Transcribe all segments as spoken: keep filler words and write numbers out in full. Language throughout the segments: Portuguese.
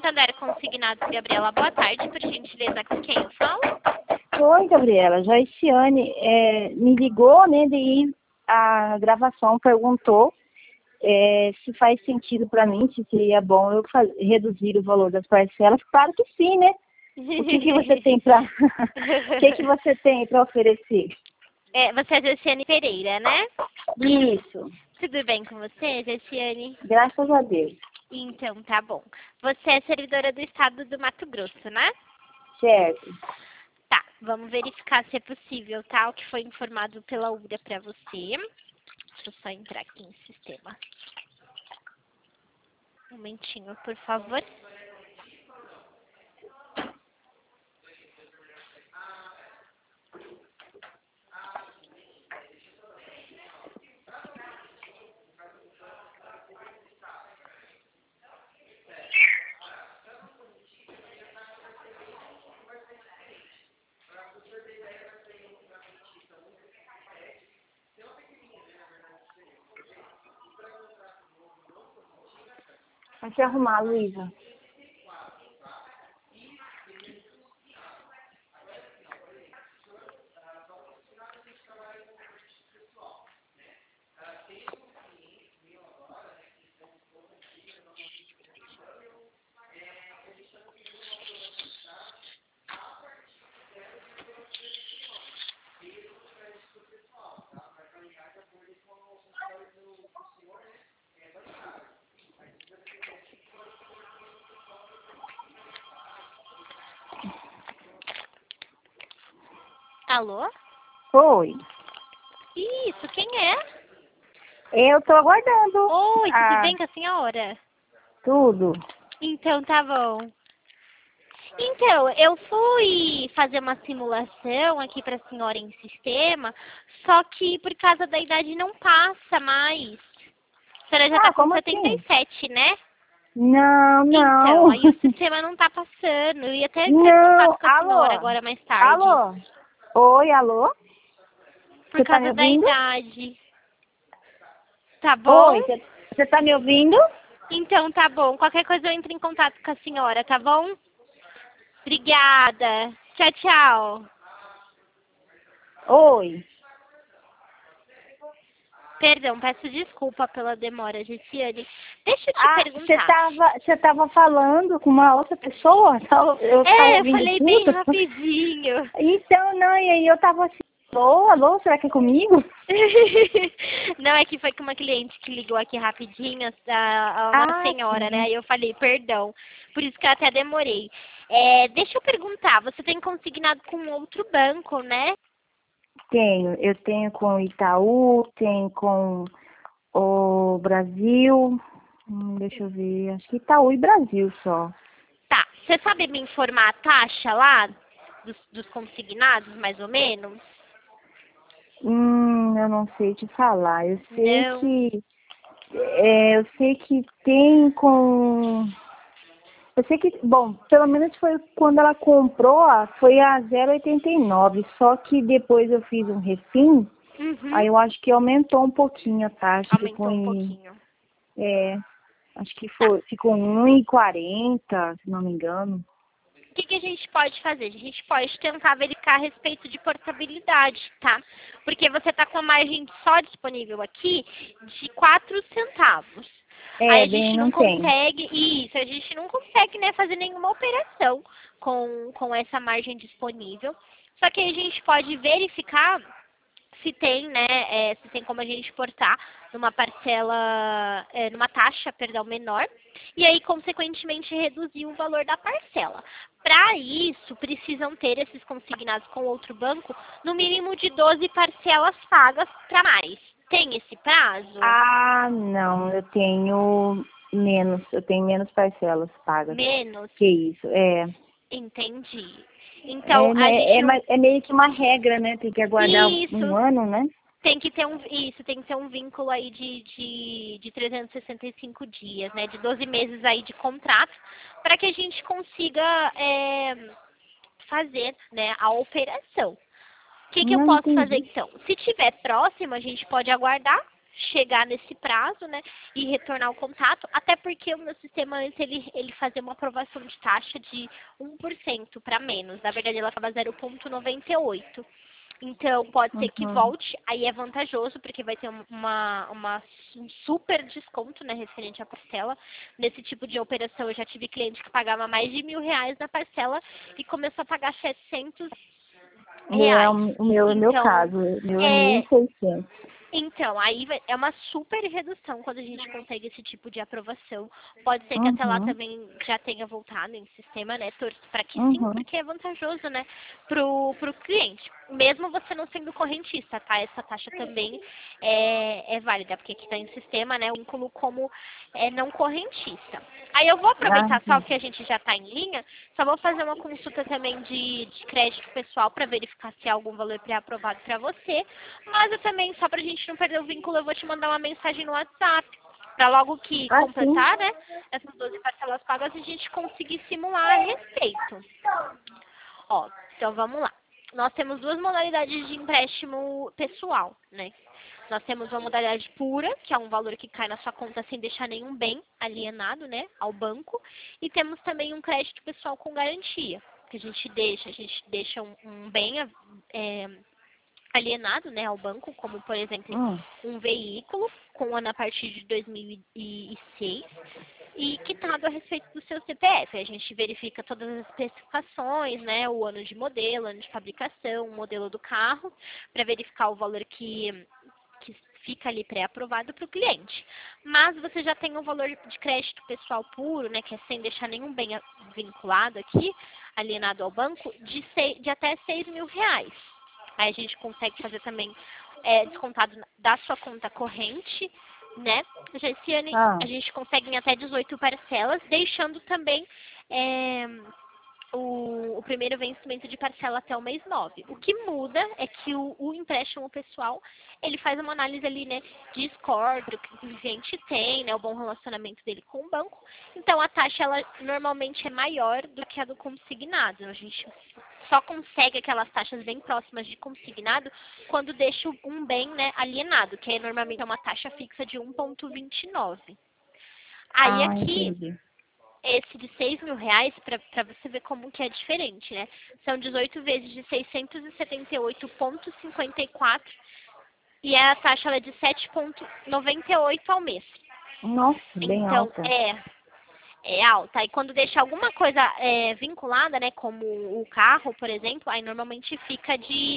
Santander Consignados, Gabriela. Boa tarde, por gentileza, com quem eu falo? Oi, Gabriela. Joiciane é, me ligou, né, daí a gravação perguntou é, se faz sentido para mim, se seria bom eu faz, reduzir o valor das parcelas. Claro que sim, né? O que, que você tem para o que, que você tem para oferecer? É, você é Josiane Pereira, né? Isso. Tudo bem com você, Josiane? Graças a Deus. Então, tá bom. Você é servidora do estado do Mato Grosso, né? Certo. Tá, vamos verificar se é possível, tá? O que foi informado pela U R A para você. Deixa eu só entrar aqui em sistema. Um momentinho, por favor. Vai se arrumar, Luísa. Alô? Oi. Isso, quem é? Eu tô aguardando. Oi, tudo Ah, bem com a senhora? tudo. Então, tá bom. Então, eu fui fazer uma simulação aqui para a senhora em sistema, só que por causa da idade não passa mais. A senhora já Ah, tá com como setenta e assim? sete, né? Não, Então, não. aí o sistema não tá passando. Eu ia até entrar em Não. contato com a senhora Alô? agora mais tarde. Alô? Oi, alô? Por Você tá me causa da ouvindo? idade. Tá bom? Oi, você você tá me ouvindo? Então, tá bom. Qualquer coisa eu entro em contato com a senhora, tá bom? Obrigada. Tchau, tchau. Oi. Perdão, peço desculpa pela demora, Gessiane. Deixa eu te Ah, você perguntar. tava, você tava falando com uma outra pessoa? Eu tava É, eu ouvindo falei bem tudo? rapidinho. Então, não, e aí eu tava assim, alô, alô, será que é comigo? Não, é que foi com uma cliente que ligou aqui rapidinho, a, a uma Ah, senhora, né? sim. Aí eu falei, perdão. Por isso que eu até demorei. É, deixa eu perguntar, você tem consignado com outro banco, né? Tenho, eu tenho com o Itaú, tenho com o Brasil, hum, deixa eu ver, acho que Itaú e Brasil só. Tá, você sabe me informar a taxa lá dos, dos consignados, mais ou menos? Hum, eu não sei te falar, eu sei Não. que, é, eu sei que tem com, eu sei que, bom, pelo menos foi quando ela comprou, ó, foi a zero vírgula oitenta e nove, só que depois eu fiz um refim, Uhum. aí eu acho que aumentou um pouquinho a taxa, ficou Aumentou um em, pouquinho. é, acho que Tá. foi, ficou um vírgula quarenta, se não me engano. O que, que a gente pode fazer? A gente pode tentar verificar a respeito de portabilidade, tá? Porque você está com a margem só disponível aqui de quatro centavos. Aí É, a bem, gente não não tem. consegue, isso, a gente não consegue, né, fazer nenhuma operação com, com essa margem disponível. Só que a gente pode verificar se tem, né, é, se tem como a gente exportar numa parcela, é, numa taxa, perdão, menor, e aí, consequentemente, reduzir o valor da parcela. Para isso, precisam ter esses consignados com outro banco, no mínimo de doze parcelas pagas para mais. Tem esse prazo? Ah, não, eu tenho menos, eu tenho menos parcelas pagas. Menos? Que isso, é. Entendi. Então, É, a né, gente é, não... ma- é meio que uma regra, né? Tem que aguardar um Isso, ano, né? tem que ter um, isso, tem que ter um vínculo aí de, de, de trezentos e sessenta e cinco dias, né? De doze meses aí de contrato, para que a gente consiga é, fazer, né, a operação. O que, que eu Não posso fazer entendi. então? Se tiver próximo, a gente pode aguardar. chegar nesse prazo, né, e retornar o contato, até porque o meu sistema antes ele, ele fazia uma aprovação de taxa de um por cento para menos, na verdade ela estava zero vírgula noventa e oito. Então, pode ser que Uhum. volte, aí é vantajoso, porque vai ter uma, uma, um super desconto, né, referente à parcela. Nesse tipo de operação, eu já tive cliente que pagava mais de mil reais na parcela e começou a pagar setecentos Meu é reais. o o meu, é o meu Então, caso, o meu é mil é, e seiscentos. então, aí vai- é uma super redução quando a gente consegue esse tipo de aprovação. Pode ser que até lá Uhum. também já tenha voltado em sistema, né? Torço para que sim, Uhum. porque é vantajoso, né? Pro, pro cliente. Mesmo você não sendo correntista, tá? Essa taxa também é, é válida, porque aqui está em sistema, né? Eu vinculo como é, não correntista. Aí eu vou Ah, aproveitar só entendi. que a gente já está em linha, só vou fazer uma consulta também de, de crédito pessoal para verificar se há algum valor pré-aprovado para você. Mas eu também, só para a gente não perder o vínculo, eu vou te mandar uma mensagem no WhatsApp. Para logo que Ah, sim. completar, né, essas doze parcelas pagas, a gente conseguir simular a respeito. Ó, então vamos lá. Nós temos duas modalidades de empréstimo pessoal, né? Nós temos uma modalidade pura, que é um valor que cai na sua conta sem deixar nenhum bem alienado, né, ao banco. E temos também um crédito pessoal com garantia, que a gente deixa, a gente deixa um, um bem é, alienado, né, ao banco, como por exemplo Hum. um veículo com ano a partir de dois mil e seis e quitado a respeito do seu C P F. A gente verifica todas as especificações, né, o ano de modelo, ano de fabricação, o modelo do carro, para verificar o valor que, que fica ali pré-aprovado para o cliente. Mas você já tem um valor de crédito pessoal puro, né, que é sem deixar nenhum bem vinculado aqui, alienado ao banco, de, seis, de até seis mil reais. Aí a gente consegue fazer também é, descontado da sua conta corrente, né? Já esse ano Ah. a gente consegue em até dezoito parcelas, deixando também é, o, o primeiro vencimento de parcela até o mês nove. O que muda é que o, o empréstimo pessoal, ele faz uma análise ali, né, de score do que o cliente tem, né, o bom relacionamento dele com o banco. Então, a taxa, ela normalmente é maior do que a do consignado. A gente só consegue aquelas taxas bem próximas de consignado quando deixa um bem, né, alienado, que aí normalmente é uma taxa fixa de um vírgula vinte e nove. Aí Ah, aqui, entendi. esse de seis mil reais, para você ver como que é diferente, né? São dezoito vezes de seiscentos e setenta e oito vírgula cinquenta e quatro e a taxa ela é de sete vírgula noventa e oito ao mês. Nossa, bem Então, alta. é, é alta. E quando deixa alguma coisa é, vinculada, né, como o carro, por exemplo, aí normalmente fica de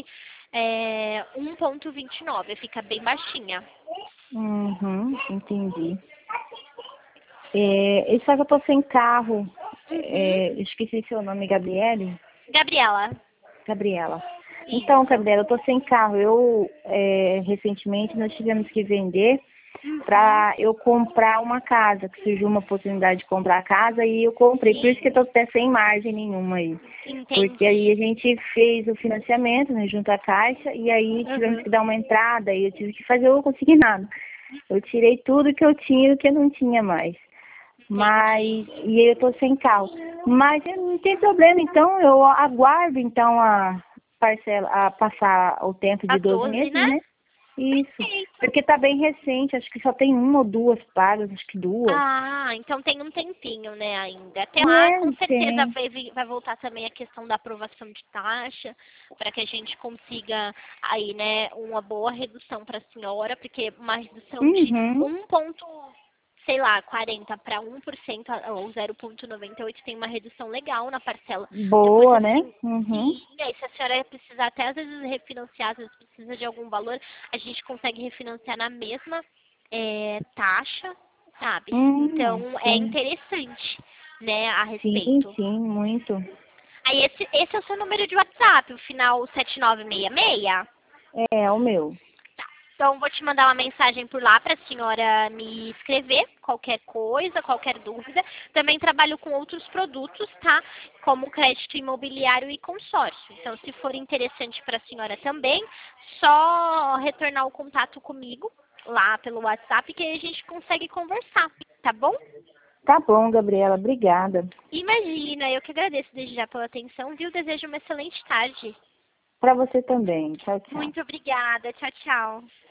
é, um vírgula vinte e nove, fica bem baixinha. Uhum, entendi. É, e só que eu tô sem carro. Uhum. É, esqueci seu nome, Gabriele? Gabriela, Gabriela. Então, isso. Gabriela, eu tô sem carro. Eu, é, recentemente, nós tivemos que vender Uhum. para eu comprar uma casa, que surgiu uma oportunidade de comprar a casa e eu comprei. Por isso que eu tô Sim, até sem margem nenhuma aí. Porque aí a entendi. gente fez o financiamento, né, junto à Caixa, e aí tivemos Uhum. que dar uma entrada e eu tive que fazer, eu não consegui nada. Eu tirei tudo que eu tinha e o que eu não tinha mais. Mas, Entendi. e aí eu tô sem carro. Mas eu não tem problema, então eu aguardo então a parcela, a passar o tempo A de doze doze, meses, né? né? Isso. Perfeito. Porque tá bem recente, acho que só tem uma ou duas pagas, acho que duas. Ah, então tem um tempinho, né, ainda. Até lá, É, com certeza tem. vai, vi- vai voltar também a questão da aprovação de taxa, para que a gente consiga aí, né, uma boa redução para a senhora, porque uma redução de Uhum. um ponto, sei lá, quarenta para um por cento ou zero vírgula noventa e oito tem uma redução legal na parcela. Depois, Boa, né? assim, Uhum. sim, aí se a senhora precisar até às vezes refinanciar, às vezes precisa de algum valor, a gente consegue refinanciar na mesma é, taxa, sabe? Então Hum, é sim. interessante, né, a Sim, respeito. sim, muito. Aí esse, esse é o seu número de WhatsApp, o final sete nove seis seis? É, é o meu. Então vou te mandar uma mensagem por lá para a senhora me escrever qualquer coisa, qualquer dúvida. Também trabalho com outros produtos, tá? Como crédito imobiliário e consórcio. Então, se for interessante para a senhora também, só retornar o contato comigo lá pelo WhatsApp que aí a gente consegue conversar, tá bom? Tá bom, Gabriela, obrigada. Imagina, eu que agradeço desde já pela atenção, viu? Desejo uma excelente tarde. Pra você também. Tchau, tchau. Muito obrigada. Tchau, tchau.